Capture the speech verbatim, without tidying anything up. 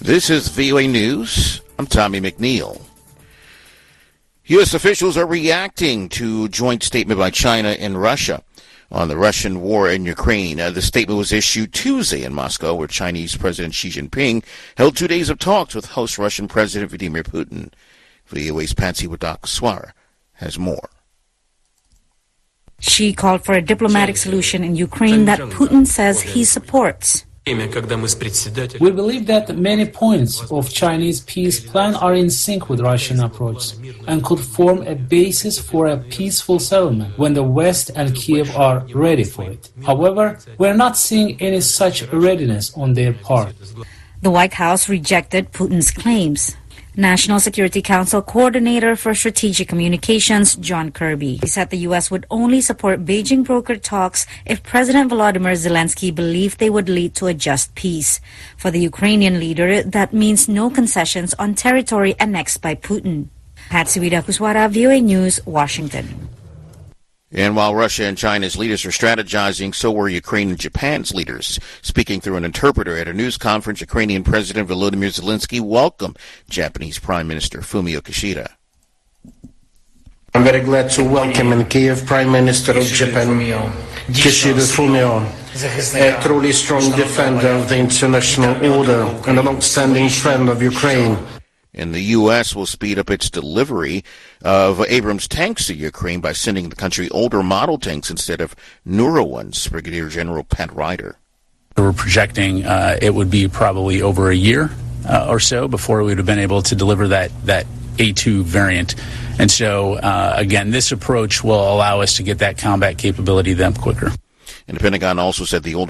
This is V O A News. I'm Tommy McNeil. U S officials are reacting to a joint statement by China and Russia on the Russian war in Ukraine. Uh, the statement was issued Tuesday in Moscow, where Chinese President Xi Jinping held two days of talks with host Russian President Vladimir Putin. V O A's Patsy Wadakaswara has more. Xi called for a diplomatic solution in Ukraine that Putin says he supports. We believe that many points of Chinese peace plan are in sync with Russian approach and could form a basis for a peaceful settlement when the West and Kiev are ready for it. However, we're not seeing any such readiness on their part. The White House rejected Putin's claims. National Security Council Coordinator for Strategic Communications, John Kirby, he said the U S would only support Beijing-brokered talks if President Volodymyr Zelensky believed they would lead to a just peace. For the Ukrainian leader, that means no concessions on territory annexed by Putin. Patsy Wadakaswara, V O A News, Washington. And while Russia and China's leaders are strategizing, so were Ukraine and Japan's leaders. Speaking through an interpreter at a news conference, Ukrainian President Volodymyr Zelensky welcomed Japanese Prime Minister Fumio Kishida. I'm very glad to welcome in Kiev Prime Minister of Japan, Kishida Fumio, a truly strong defender of the international order and a long-standing friend of Ukraine. And the U S will speed up its delivery of Abrams tanks to Ukraine by sending the country older model tanks instead of newer ones, Brigadier General Pat Ryder. We're projecting uh, it would be probably over a year uh, or so before we would have been able to deliver that, that A two variant. And so, uh, again, this approach will allow us to get that combat capability to them quicker. And the Pentagon also said the older